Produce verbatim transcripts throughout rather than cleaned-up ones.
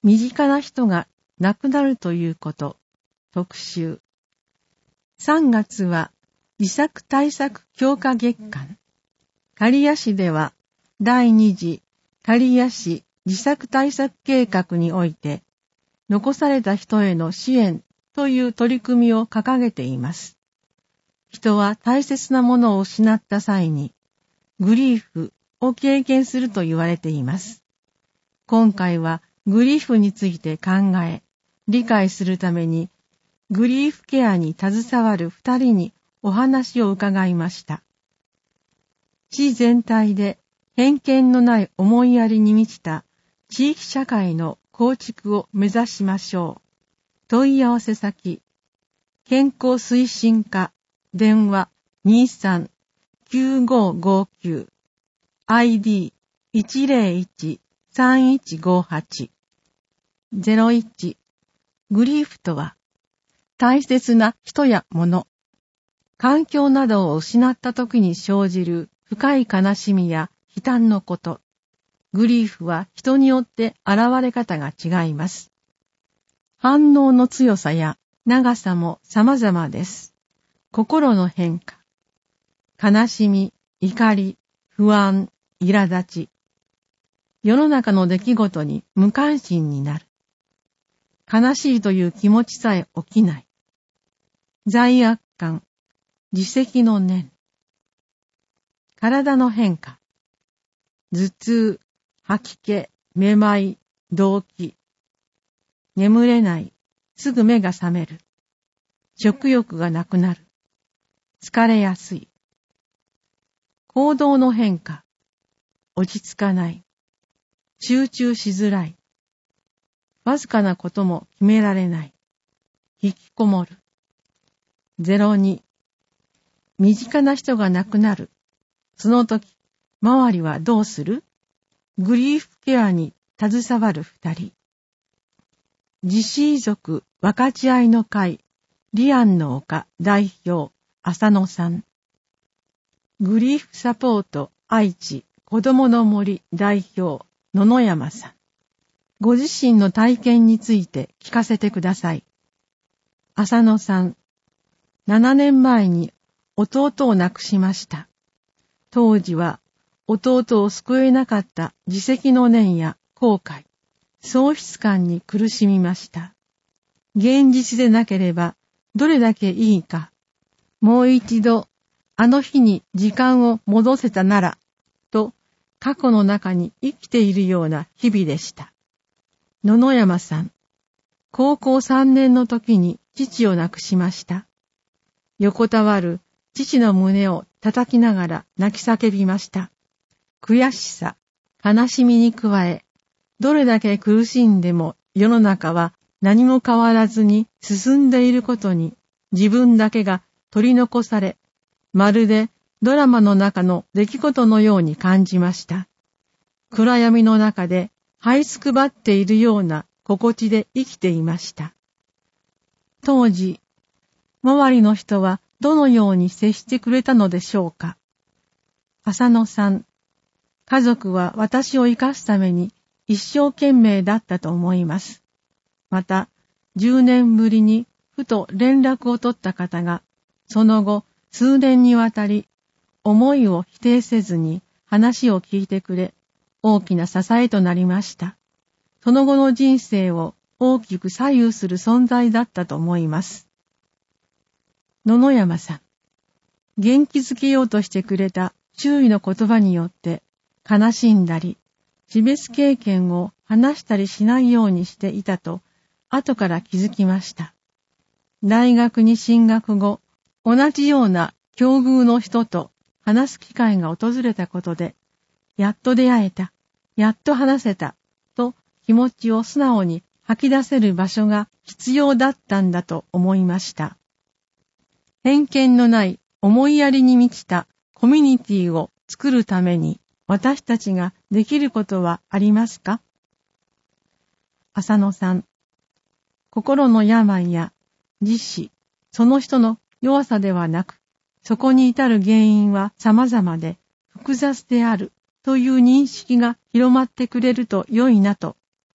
身近な人が亡くなるということ。特集。さんがつは自殺対策強化月間。刈谷市では第二次刈谷市自殺対策計画において、残された人への支援という取り組みを掲げています。人は大切なものを失った際に、グリーフを経験すると言われています。今回はグリーフについて考え、理解するために、グリーフケアに携わる二人にお話を伺いました。市全体で偏見のない思いやりに満ちた地域社会の構築を目指しましょう。問い合わせ先、健康推進課、電話 にさんきゅうごごきゅう、アイディーいちゼロいちさんいちごはち、ゼロいち、グリーフとは、大切な人や物、環境などを失った時に生じる深い悲しみや悲嘆のこと。グリーフは人によって現れ方が違います。反応の強さや長さも様々です。心の変化。悲しみ、怒り、不安、苛立ち。世の中の出来事に無関心になる。悲しいという気持ちさえ起きない。罪悪感、自責の念。体の変化。頭痛、吐き気、めまい、動悸。眠れない、すぐ目が覚める。食欲がなくなる。疲れやすい。行動の変化。落ち着かない。集中しづらい。わずかなことも決められない。引きこもる。ゼロに、身近な人が亡くなる。その時、周りはどうする？グリーフケアに携わる二人。自死遺族分かち合いの会、リアンの丘代表、浅野さん。グリーフサポート愛知子どもの森代表、野々山さん。ご自身の体験について聞かせてください。浅野さん。ななねんまえに弟を亡くしました。当時は弟を救えなかった自責の念や後悔、喪失感に苦しみました。現実でなければどれだけいいか、もう一度あの日に時間を戻せたなら、と過去の中に生きているような日々でした。野々山さん、高校さんねんの時に父を亡くしました。横たわる父の胸を叩きながら泣き叫びました。悔しさ、悲しみに加え、どれだけ苦しんでも世の中は何も変わらずに進んでいることに自分だけが取り残され、まるでドラマの中の出来事のように感じました。暗闇の中で這いつくばっているような心地で生きていました。当時、周りの人はどのように接してくれたのでしょうか。浅野さん、家族は私を生かすために一生懸命だったと思います。また、じゅうねんぶりにふと連絡を取った方が、その後数年にわたり思いを否定せずに話を聞いてくれ、大きな支えとなりました。その後の人生を大きく左右する存在だったと思います。野々山さん、元気づけようとしてくれた周囲の言葉によって悲しんだり、自別経験を話したりしないようにしていたと後から気づきました。大学に進学後、同じような境遇の人と話す機会が訪れたことで、やっと出会えた、やっと話せた、と気持ちを素直に吐き出せる場所が必要だったんだと思いました。偏見のない思いやりに満ちたコミュニティを作るために私たちができることはありますか？浅野さん、心の病や自死、その人の弱さではなく、そこに至る原因は様々で複雑であるという認識が広まってくれると良いなと、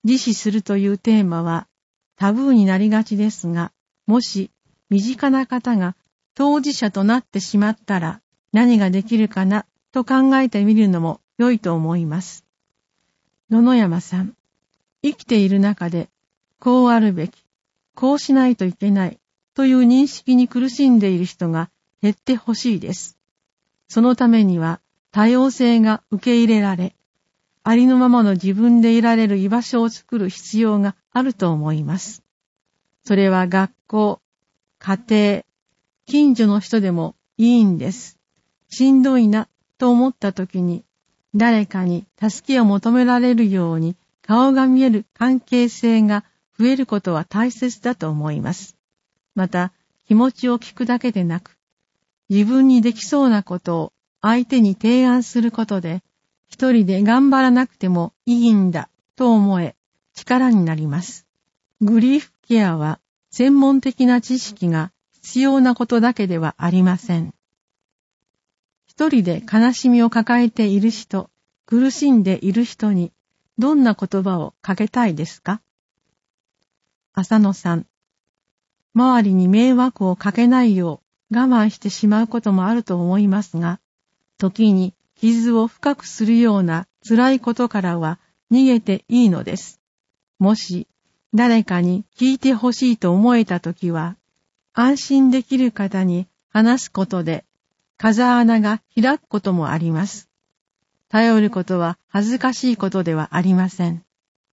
自死するというテーマはタブーになりがちですが、もし身近な方が当事者となってしまったら何ができるかなと考えてみるのも良いと思います。野々山さん、生きている中でこうあるべき、こうしないといけないという認識に苦しんでいる人が減ってほしいです。そのためには多様性が受け入れられ、ありのままの自分でいられる居場所を作る必要があると思います。それは学校、家庭、近所の人でもいいんです。しんどいなと思った時に、誰かに助けを求められるように顔が見える関係性が増えることは大切だと思います。また、気持ちを聞くだけでなく、自分にできそうなことを相手に提案することで、一人で頑張らなくてもいいんだと思え、力になります。グリーフケアは専門的な知識が必要なことだけではありません。一人で悲しみを抱えている人、苦しんでいる人にどんな言葉をかけたいですか？浅野さん、周りに迷惑をかけないよう我慢してしまうこともあると思いますが、時に傷を深くするような辛いことからは逃げていいのです。もし誰かに聞いてほしいと思えたときは、安心できる方に話すことで風穴が開くこともあります。頼ることは恥ずかしいことではありません。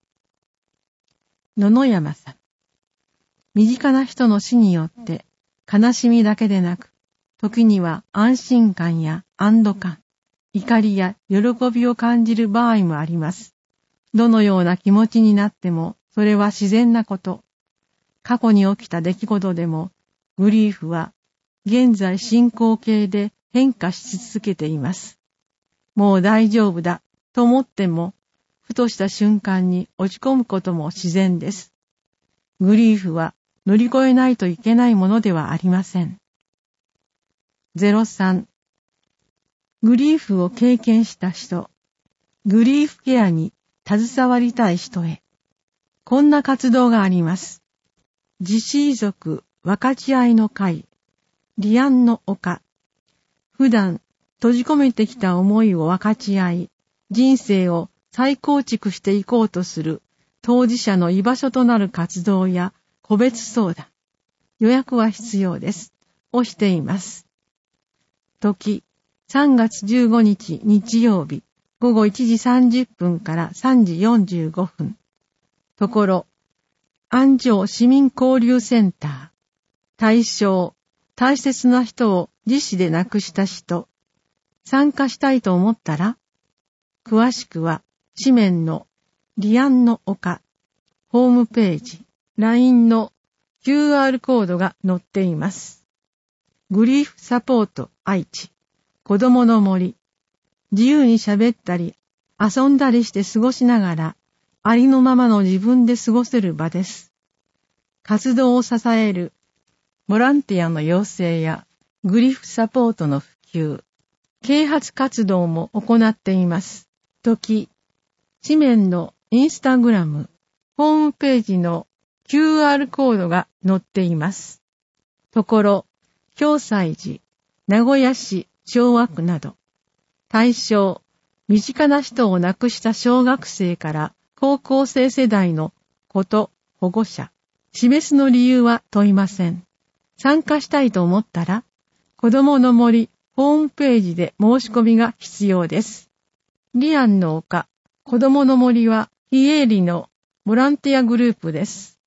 野々山さん、身近な人の死によって悲しみだけでなく、時には安心感や安堵感、怒りや喜びを感じる場合もあります。どのような気持ちになっても、それは自然なこと。過去に起きた出来事でも、グリーフは現在進行形で変化し続けています。もう大丈夫だと思っても、ふとした瞬間に落ち込むことも自然です。グリーフは乗り越えないといけないものではありません。ゼロさん、グリーフを経験した人、グリーフケアに携わりたい人へ、こんな活動があります。自死遺族分かち合いの会、リアンの丘。普段閉じ込めてきた思いを分かち合い、人生を再構築していこうとする当事者の居場所となる活動や個別相談、予約は必要です。をしています。時、さんがつじゅうごにち日曜日、ごごいちじさんじゅっぷんからさんじよんじゅうごふん。ところ、安城市民交流センター。対象、大切な人を自死で亡くした人。参加したいと思ったら、詳しくは、紙面のリアンの丘、ホームページ、ライン の キューアール コードが載っています。グリーフサポート愛知、子供の森。自由に喋ったり、遊んだりして過ごしながら、ありのままの自分で過ごせる場です。活動を支える、ボランティアの養成や、グリフサポートの普及、啓発活動も行っています。時、紙面のインスタグラム、ホームページの キューアール コードが載っています。ところ、共済寺、名古屋市昭和区など、対象、身近な人を亡くした小学生から高校生世代の子と保護者、示すの理由は問いません。参加したいと思ったら、子供の森ホームページで申し込みが必要です。リアンの丘、子供の森は非営利のボランティアグループです。